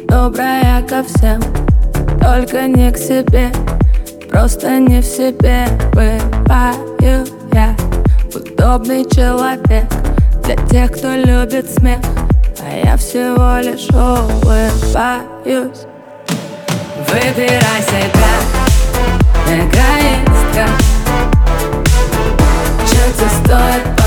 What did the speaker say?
добрая ко всем, только не к себе. Просто не в себе бываю я. Удобный человек для тех, кто любит смех, а я всего лишь улыбаюсь. Выбирай себя, эгоистка. Жить стоит